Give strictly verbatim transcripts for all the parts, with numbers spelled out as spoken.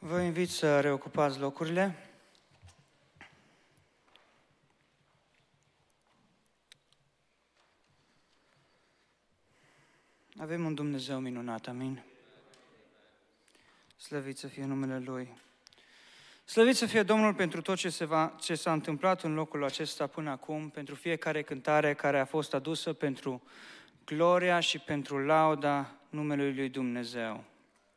Vă invit să reocupați locurile. Avem un Dumnezeu minunat, amin. Slăvit să fie numele Lui. Slăvit să fie Domnul pentru tot ce, se va, ce s-a întâmplat în locul acesta până acum, pentru fiecare cântare care a fost adusă, pentru gloria și pentru lauda numelui Lui Dumnezeu.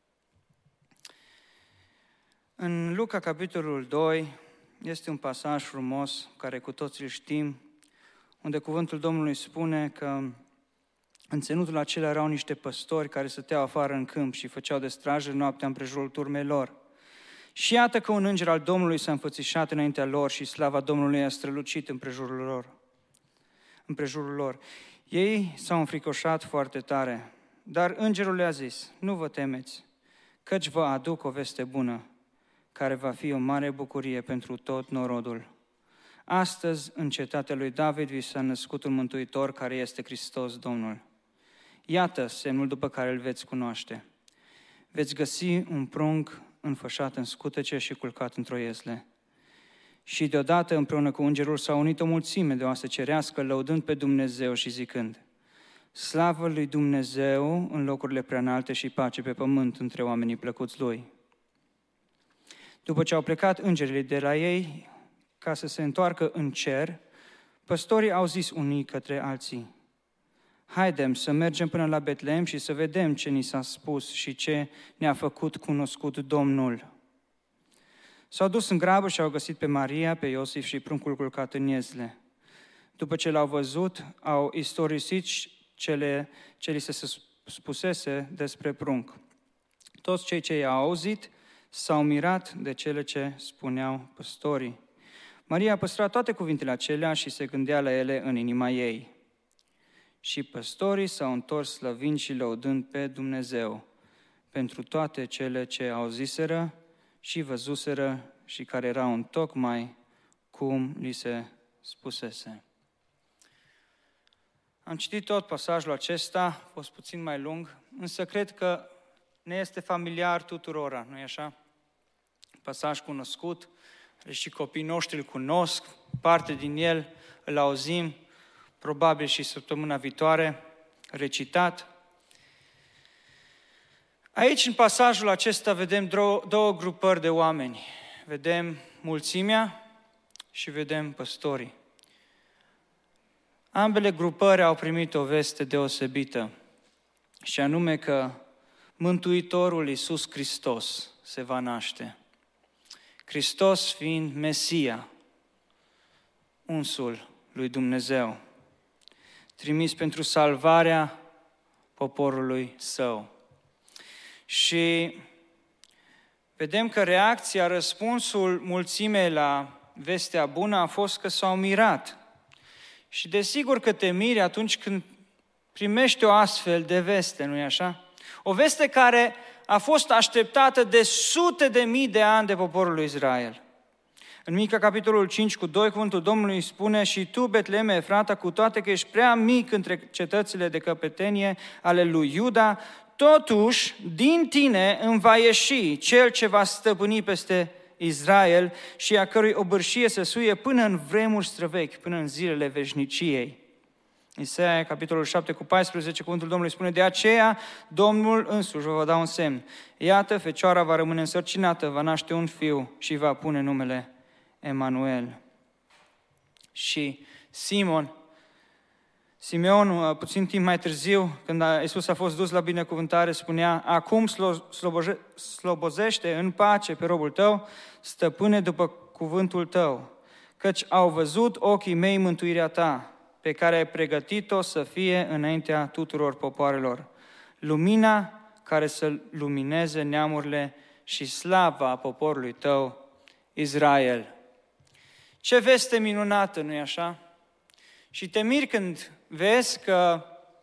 În Luca, capitolul doi, este un pasaj frumos, care cu toții îl știm, unde cuvântul Domnului spune că în ținutul acela erau niște păstori care stăteau afară în câmp și făceau de strajă noaptea împrejurul turmei lor. Și iată că un înger al Domnului s-a înfățișat înaintea lor și slava Domnului a strălucit împrejurul lor. Împrejurul lor. Ei s-au înfricoșat foarte tare, dar îngerul le-a zis: nu vă temeți, căci vă aduc o veste bună, care va fi o mare bucurie pentru tot norodul. Astăzi, în cetatea lui David, vi s-a născut un mântuitor care este Hristos Domnul. Iată semnul după care îl veți cunoaște. Veți găsi un prunc înfășat în scutece și culcat într-o iezle. Și deodată, împreună cu îngerul, s-a unit o mulțime de oase cerească, lăudând pe Dumnezeu și zicând: slavă lui Dumnezeu în locurile preanalte și pace pe pământ între oamenii plăcuți Lui. După ce au plecat îngerii de la ei ca să se întoarcă în cer, păstorii au zis unii către alții: haidem să mergem până la Betlehem și să vedem ce ni s-a spus și ce ne-a făcut cunoscut Domnul. S-au dus în grabă și au găsit pe Maria, pe Iosif și pruncul culcat în iezle. După ce l-au văzut, au istorisit cele ce li se spusese despre prunc. Toți cei ce i-au auzit s-au mirat de cele ce spuneau păstorii. Maria a păstrat toate cuvintele acelea și se gândea la ele în inima ei. Și păstorii s-au întors slăvind și lăudând pe Dumnezeu pentru toate cele ce auziseră și văzuseră și care erau întocmai cum li se spusese. Am citit tot pasajul acesta, a fost puțin mai lung, însă cred că ne este familiar tuturora, nu-i așa? Pasaj cunoscut, și copiii noștri îl cunosc, parte din el îl auzim, probabil și săptămâna viitoare, recitat. Aici, în pasajul acesta, vedem două grupări de oameni. Vedem mulțimea și vedem păstorii. Ambele grupări au primit o veste deosebită, și anume că Mântuitorul Iisus Hristos se va naște. Hristos fiind Mesia, unsul lui Dumnezeu, trimis pentru salvarea poporului său. Și vedem că reacția, răspunsul mulțimei la vestea bună a fost că s-au mirat. Și desigur că te miri atunci când primești o astfel de veste, nu-i așa? O veste care a fost așteptată de sute de mii de ani de poporul lui Israel. În Mica, capitolul cinci, cu doi, cuvântul Domnului spune: și tu, Betlehem Efrata, cu toate că ești prea mic între cetățile de căpetenie ale lui Iuda, totuși, din tine îmi va ieși cel ce va stăpâni peste Israel și a cărui obârșie se suie până în vremuri străvechi, până în zilele veșniciei. Isaia, capitolul șapte, cu paisprezece, cuvântul Domnului spune: de aceea Domnul însuși vă va da un semn. Iată, fecioara va rămâne însărcinată, va naște un fiu și va pune numele Emanuel. Și Simon, Simeon, puțin timp mai târziu, când Iisus a fost dus la binecuvântare, spunea: acum slobozește în pace pe robul tău, stăpâne după cuvântul tău, căci au văzut ochii mei mântuirea ta, pe care ai pregătit-o să fie înaintea tuturor popoarelor, lumina care să lumineze neamurile și slava poporului tău, Israel. Ce veste minunată, nu-i așa? Și te miri când vezi că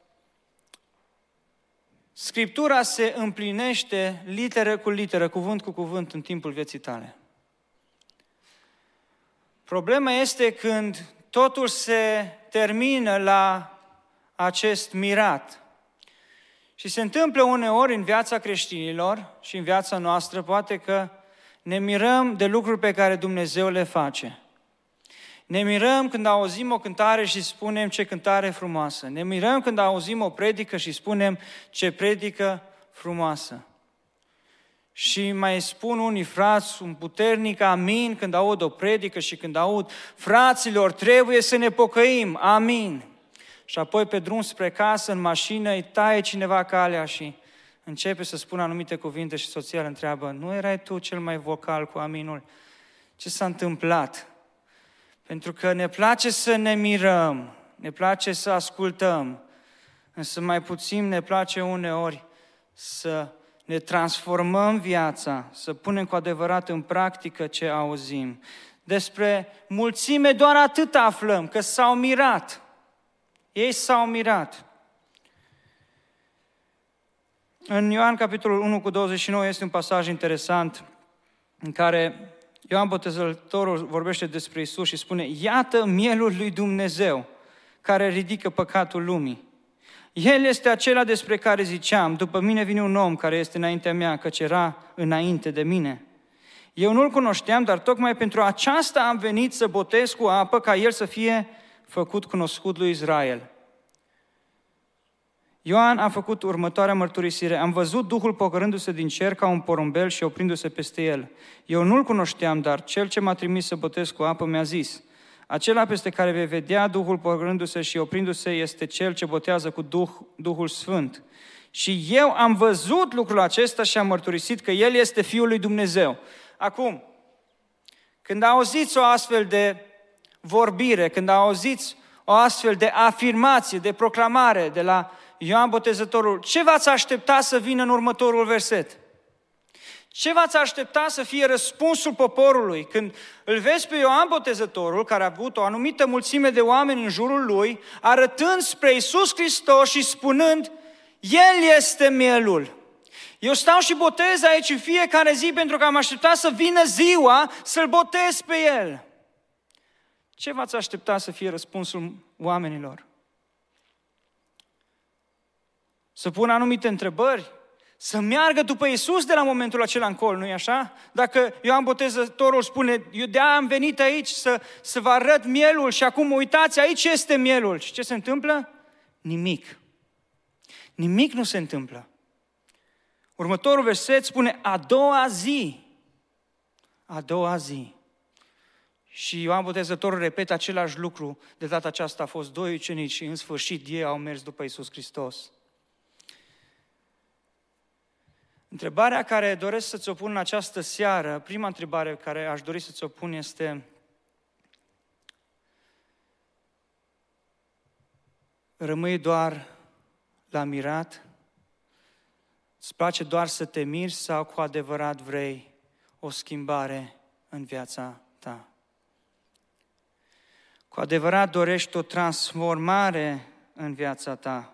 Scriptura se împlinește literă cu literă, cuvânt cu cuvânt în timpul vieții tale. Problema este când totul se termină la acest mirat. Și se întâmplă uneori în viața creștinilor și în viața noastră, poate că Ne mirăm de lucruri pe care Dumnezeu le face. Ne mirăm când auzim o cântare și spunem ce cântare frumoasă. Ne mirăm când auzim o predică și spunem ce predică frumoasă. Și mai spun unii frați un puternic amin când aud o predică și când aud fraților, trebuie să ne pocăim, amin. Și apoi pe drum spre casă, în mașină, îi taie cineva calea și începe să spună anumite cuvinte și soția îl întreabă, nu erai tu cel mai vocal cu aminul? Ce s-a întâmplat? Pentru că ne place să ne mirăm, ne place să ascultăm, însă mai puțin ne place uneori să ne transformăm viața, să punem cu adevărat în practică ce auzim. Despre mulțime doar atât aflăm, că s-au mirat. Ei s-au mirat. În Ioan, capitolul unu, cu douăzeci și nouă, este un pasaj interesant în care Ioan Botezătorul vorbește despre Iisus și spune, iată mielul lui Dumnezeu care ridică păcatul lumii. El este acela despre care ziceam, după mine vine un om care este înaintea mea, căci era înainte de mine. Eu nu-l cunoșteam, dar tocmai pentru aceasta am venit să botez cu apă, ca el să fie făcut cunoscut lui Israel. Ioan a făcut următoarea mărturisire. Am văzut Duhul pogorându-se din cer ca un porumbel și oprindu-se peste el. Eu nu-l cunoșteam, dar cel ce m-a trimis să botez cu apă mi-a zis, acela peste care vei vedea Duhul pogorându-se și oprindu-se este cel ce botează cu Duh, Duhul Sfânt. Și eu am văzut lucrul acesta și am mărturisit că El este Fiul lui Dumnezeu. Acum, când auziți o astfel de vorbire, când auziți o astfel de afirmație, de proclamare de la Ioan Botezătorul, ce v-ați aștepta să vină în următorul verset? Ce v-ați aștepta să fie răspunsul poporului când îl vezi pe Ioan Botezătorul, care a avut o anumită mulțime de oameni în jurul lui, arătând spre Iisus Hristos și spunând, El este mielul. Eu stau și botez aici în fiecare zi pentru că am așteptat să vină ziua să-L botez pe El. Ce v-ați aștepta să fie răspunsul oamenilor? Să pună anumite întrebări? Să meargă după Iisus de la momentul acela încolo, nu-i așa? Dacă Ioan Botezătorul spune, eu de-aia am venit aici să, să vă arăt mielul și acum uitați, aici este mielul. Și ce se întâmplă? Nimic. Nimic nu se întâmplă. Următorul verset spune, a doua zi. A doua zi. Și Ioan Botezătorul repetă același lucru. De data aceasta a fost doi ucenici și în sfârșit ei au mers după Iisus Hristos. Întrebarea care doresc să ți-o pun în această seară, prima întrebare care aș dori să ți-o pun este, rămâi doar la mirat? Îți place doar să te miri sau cu adevărat vrei o schimbare în viața ta? Cu adevărat dorești o transformare în viața ta?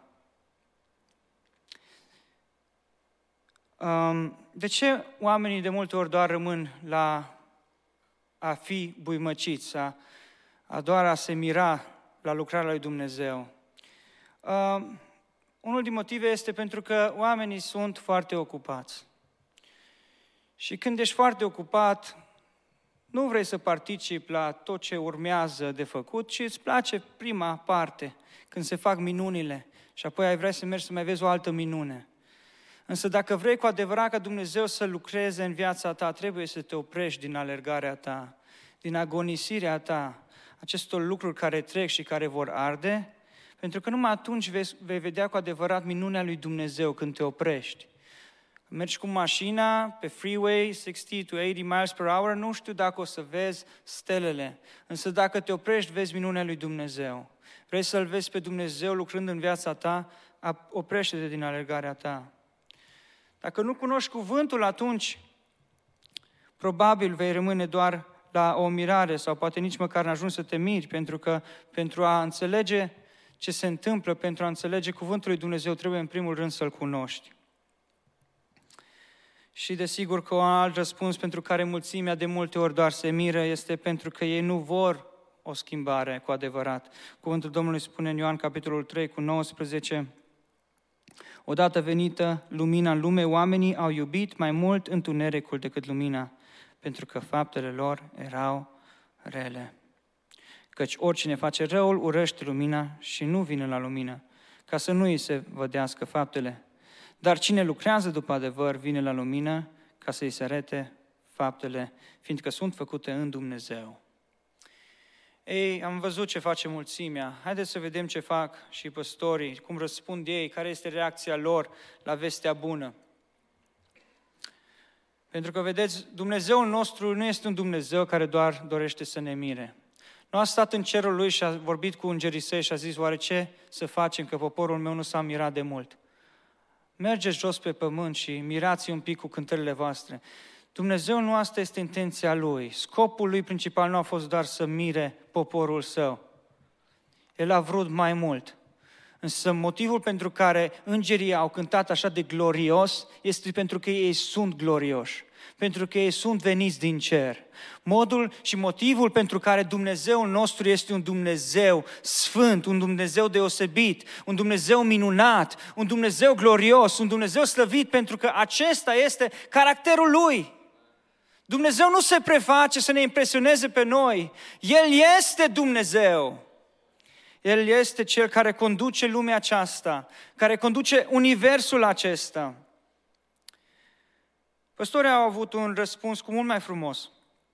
De ce oamenii de multe ori doar rămân la a fi buimăciți, a, a doar a se mira la lucrarea lui Dumnezeu? Uh, unul din motive este pentru că oamenii sunt foarte ocupați. Și când ești foarte ocupat, nu vrei să participi la tot ce urmează de făcut, ci îți place prima parte, când se fac minunile, și apoi ai vrea să mergi să mai vezi o altă minune. Însă dacă vrei cu adevărat ca Dumnezeu să lucreze în viața ta, trebuie să te oprești din alergarea ta, din agonisirea ta, acestor lucruri care trec și care vor arde, pentru că numai atunci vei, vei vedea cu adevărat minunea lui Dumnezeu când te oprești. Mergi cu mașina pe freeway, șaizeci to eighty miles per hour, nu știu dacă o să vezi stelele, însă dacă te oprești, vezi minunea lui Dumnezeu. Vrei să-L vezi pe Dumnezeu lucrând în viața ta, oprește-te din alergarea ta. Dacă nu cunoști cuvântul, atunci probabil vei rămâne doar la o mirare sau poate nici măcar n-ajungi să te miri, pentru că pentru a înțelege ce se întâmplă, pentru a înțelege cuvântul lui Dumnezeu, trebuie în primul rând să-L cunoști. Și desigur că un alt răspuns pentru care mulțimea de multe ori doar se miră este pentru că ei nu vor o schimbare cu adevărat. Cuvântul Domnului spune în Ioan capitolul trei cu nouăsprezece, odată venită lumina în lume, oamenii au iubit mai mult întunericul decât lumina, pentru că faptele lor erau rele. Căci oricine face răul urăște lumina și nu vine la lumină, ca să nu îi se vădească faptele. Dar cine lucrează după adevăr vine la lumină, ca să îi se arate faptele, fiindcă sunt făcute în Dumnezeu. Ei, am văzut ce face mulțimea. Haideți să vedem ce fac și păstorii, cum răspund ei, care este reacția lor la vestea bună. Pentru că, vedeți, Dumnezeul nostru nu este un Dumnezeu care doar dorește să ne mire. Nu a stat în cerul lui și a vorbit cu îngerii săi și a zis, oare ce să facem, că poporul meu nu s-a mirat de mult. Mergeți jos pe pământ și mirați un pic cu cântările voastre. Dumnezeu nu asta este intenția Lui. Scopul Lui principal nu a fost doar să mire poporul Său. El a vrut mai mult. Însă motivul pentru care îngerii au cântat așa de glorios este pentru că ei sunt glorioși. Pentru că ei sunt veniți din cer. Modul și motivul pentru care Dumnezeul nostru este un Dumnezeu sfânt, un Dumnezeu deosebit, un Dumnezeu minunat, un Dumnezeu glorios, un Dumnezeu slăvit, pentru că acesta este caracterul Lui. Dumnezeu nu se preface să ne impresioneze pe noi. El este Dumnezeu. El este Cel care conduce lumea aceasta, care conduce universul acesta. Păstorii au avut un răspuns cu mult mai frumos.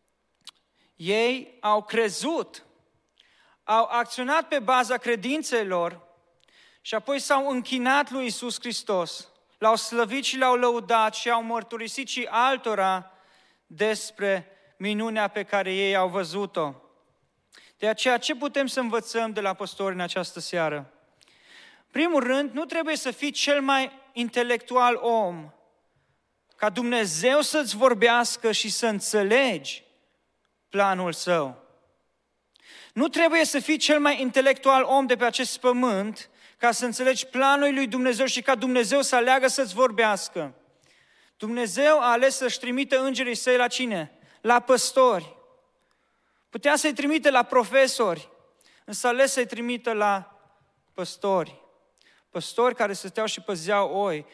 Ei au crezut, au acționat pe baza credinței lor și apoi s-au închinat lui Iisus Hristos. L-au slăvit și l-au lăudat și au mărturisit și altora despre minunea pe care ei au văzut-o. De aceea, ce putem să învățăm de la păstori în această seară? Primul rând, nu trebuie să fii cel mai intelectual om, ca Dumnezeu să-ți vorbească și să înțelegi planul Său. Nu trebuie să fii cel mai intelectual om de pe acest pământ ca să înțelegi planul lui Dumnezeu și ca Dumnezeu să aleagă să-ți vorbească. Dumnezeu a ales să-și trimită îngerii Săi la cine? La păstori. Putea să-i trimite la profesori, însă a ales să-i trimită la păstori. Păstori care stăteau și păzeau oi.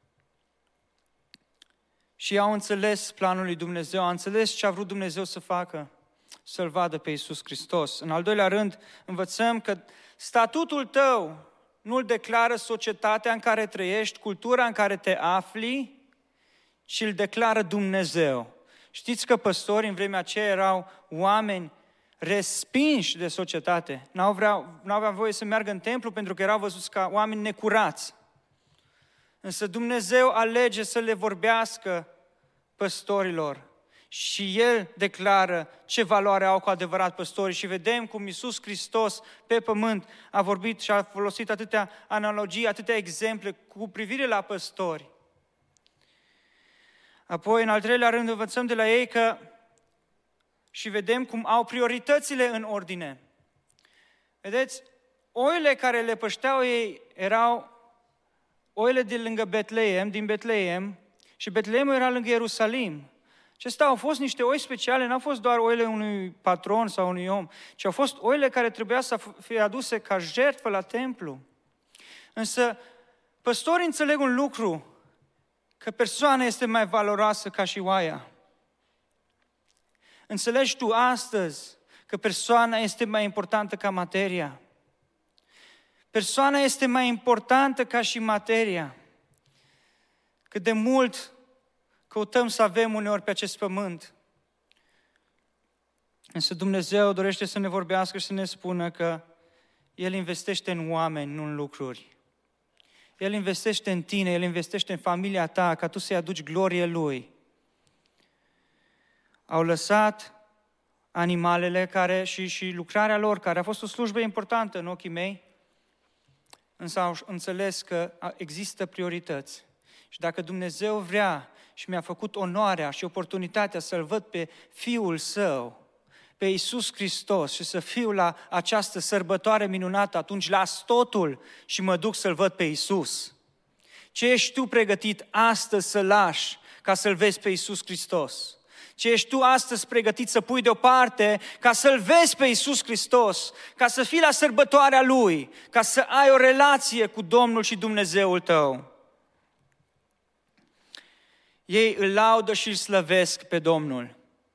Și au înțeles planul lui Dumnezeu, au înțeles ce a vrut Dumnezeu să facă, să-L vadă pe Iisus Hristos. În al doilea rând, învățăm că statutul tău nu-l declară societatea în care trăiești, cultura în care te afli, ci îl declară Dumnezeu. Știți că păstorii în vremea aceea erau oameni respinși de societate. N-au, vrea, n-au avea voie să meargă în templu pentru că erau văzuți ca oameni necurați. Însă Dumnezeu alege să le vorbească păstorilor și El declară ce valoare au cu adevărat păstorii. Și vedem cum Iisus Hristos pe pământ a vorbit și a folosit atâtea analogii, atâtea exemple cu privire la păstori. Apoi, în al treilea rând, învățăm de la ei că și vedem cum au prioritățile în ordine. Vedeți, oile care le pășteau ei erau oile de lângă Betleem, din Betleem, și Betleemul era lângă Ierusalim. Acestea au fost niște oi speciale, n-au fost doar oile unui patron sau unui om, ci au fost oile care trebuia să fie aduse ca jertfă la templu. Însă, păstorii înțeleg un lucru, că persoana este mai valoroasă ca și oaia. Înțelegi tu astăzi că persoana este mai importantă ca materia? Persoana este mai importantă ca și materia. Cât de mult căutăm să avem uneori pe acest pământ. Însă Dumnezeu dorește să ne vorbească și să ne spună că El investește în oameni, nu în lucruri. El investește în tine, El investește în familia ta, ca tu să-i aduci glorie Lui. Au lăsat animalele care, și, și lucrarea lor, care a fost o slujbă importantă în ochii mei, însă au înțeles că există priorități. Și dacă Dumnezeu vrea și mi-a făcut onoarea și oportunitatea să-L văd pe Fiul Său, pe Iisus Hristos și să fiu la această sărbătoare minunată, atunci las totul și mă duc să-L văd pe Iisus. Ce ești tu pregătit astăzi să lași ca să-L vezi pe Iisus Hristos? Ce ești tu astăzi pregătit să pui deoparte ca să-L vezi pe Iisus Hristos, ca să fii la sărbătoarea Lui, ca să ai o relație cu Domnul și Dumnezeul tău? Ei îl laudă și îl slăvesc pe Domnul.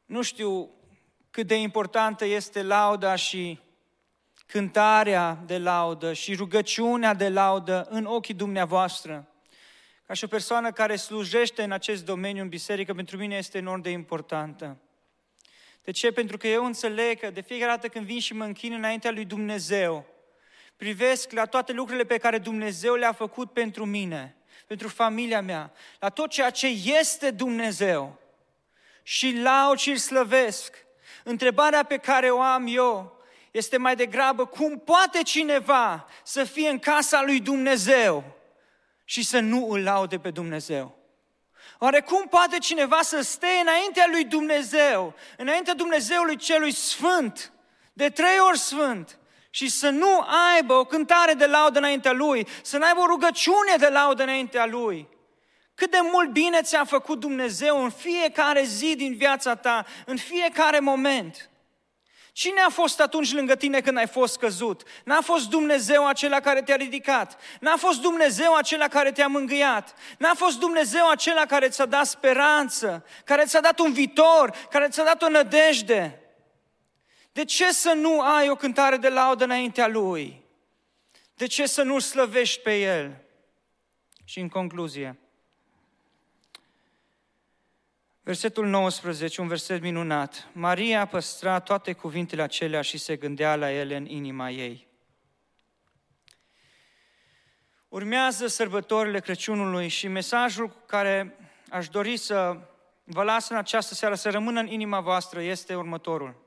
Nu știu cât de importantă este lauda și cântarea de laudă și rugăciunea de laudă în ochii dumneavoastră. Ca și o persoană care slujește în acest domeniu în biserică, pentru mine este enorm de importantă. De ce? Pentru că eu înțeleg că de fiecare dată când vin și mă închin înaintea lui Dumnezeu, privesc la toate lucrurile pe care Dumnezeu le-a făcut pentru mine, pentru familia mea, la tot ceea ce este Dumnezeu și laud și îl slăvesc. Întrebarea pe care o am eu este mai degrabă cum poate cineva să fie în casa lui Dumnezeu și să nu îl laude pe Dumnezeu? Oare cum poate cineva să stea înaintea lui Dumnezeu, înaintea Dumnezeului celui sfânt, de trei ori sfânt, și să nu aibă o cântare de laudă înaintea lui, să nu aibă o rugăciune de laudă înaintea lui? Cât de mult bine ți-a făcut Dumnezeu în fiecare zi din viața ta, în fiecare moment. Cine a fost atunci lângă tine când ai fost căzut? N-a fost Dumnezeu acela care te-a ridicat. N-a fost Dumnezeu acela care te-a mângâiat. N-a fost Dumnezeu acela care ți-a dat speranță, care ți-a dat un viitor, care ți-a dat o nădejde. De ce să nu ai o cântare de laudă înaintea Lui? De ce să nu-L slăvești pe El? Și în concluzie, versetul nouăsprezece, un verset minunat. Maria păstra toate cuvintele acelea și se gândea la ele în inima ei. Urmează sărbătorile Crăciunului și mesajul cu care aș dori să vă las în această seară, să rămână în inima voastră, este următorul.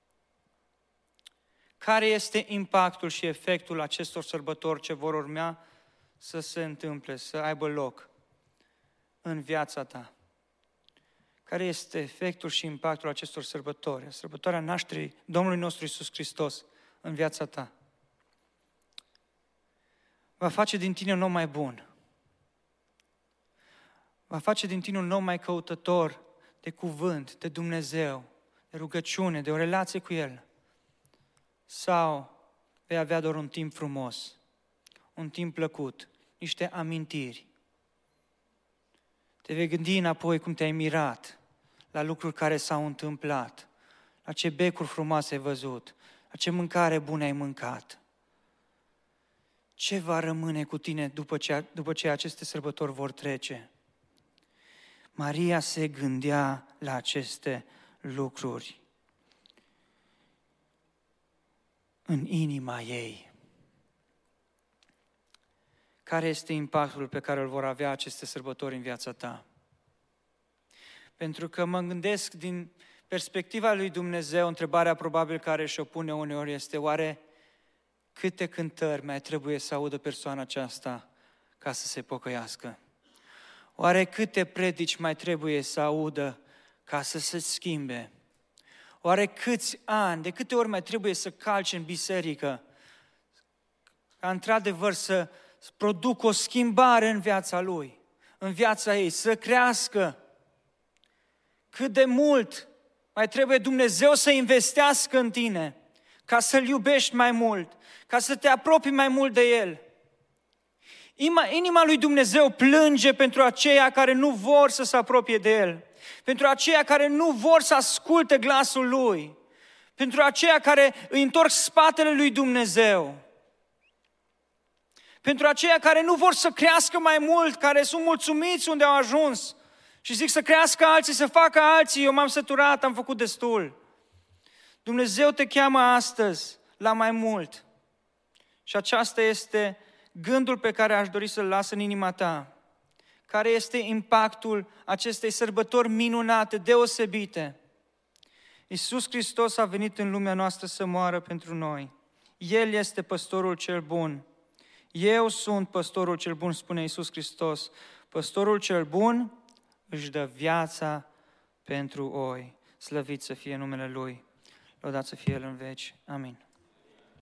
Care este impactul și efectul acestor sărbători ce vor urmea să se întâmple, să aibă loc în viața ta? Care este efectul și impactul acestor sărbători, sărbătoarea nașterii Domnului nostru Iisus Hristos în viața ta? Va face din tine un om mai bun. Va face din tine un om mai căutător de cuvânt, de Dumnezeu, de rugăciune, de o relație cu El. Sau vei avea doar un timp frumos, un timp plăcut, niște amintiri. Te vei gândi înapoi cum te-ai mirat la lucruri care s-au întâmplat, la ce becuri frumoase ai văzut, la ce mâncare bună ai mâncat. Ce va rămâne cu tine după ce, după ce aceste sărbători vor trece? Maria se gândea la aceste lucruri în inima ei. Care este impactul pe care îl vor avea aceste sărbători în viața ta? Pentru că mă gândesc din perspectiva lui Dumnezeu, întrebarea probabil care și-o pune uneori este: oare câte cântări mai trebuie să audă persoana aceasta ca să se pocăiască? Oare câte predici mai trebuie să audă ca să se schimbe? Oare câți ani, de câte ori mai trebuie să calce în biserică ca într-adevăr să producă o schimbare în viața lui, în viața ei, să crească? Cât de mult mai trebuie Dumnezeu să investească în tine ca să-L iubești mai mult, ca să te apropii mai mult de El? Inima lui Dumnezeu plânge pentru aceia care nu vor să se apropie de El, pentru aceia care nu vor să asculte glasul Lui, pentru aceia care îi întorc spatele lui Dumnezeu, pentru aceia care nu vor să crească mai mult, care sunt mulțumiți unde au ajuns și zic să crească alții, să facă alții, eu m-am săturat, am făcut destul. Dumnezeu te cheamă astăzi la mai mult și aceasta este gândul pe care aș dori să-l las în inima ta. Care este impactul acestei sărbători minunate, deosebite? Iisus Hristos a venit în lumea noastră să moară pentru noi. El este păstorul cel bun. Eu sunt păstorul cel bun, spune Iisus Hristos. Păstorul cel bun își dă viața pentru oi. Slăvit să fie numele Lui. Lăudat să fie El în veci. Amin.